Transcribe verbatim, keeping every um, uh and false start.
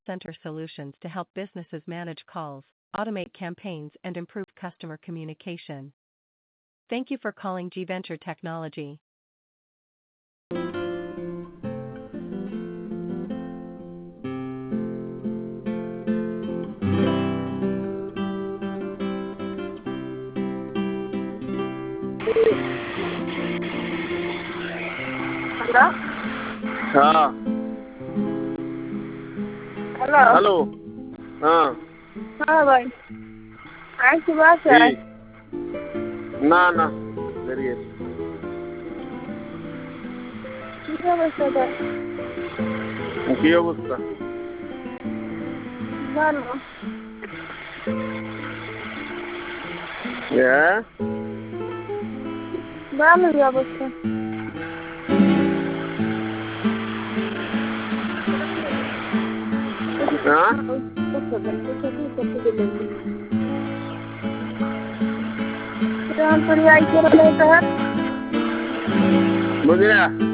center solutions to help businesses manage calls, automate campaigns, and improve customer communication. Thank you for calling G Venture Technology. Hello हाँ hello hello हाँ हाँ भाई आई की बात है ठीक ना ना करिए কি অবস্থা তোর কি অবস্থা ভালো হ্যাঁ ভালোই অবস্থা हाँ रामपुरी आई के रहता है बुझलिया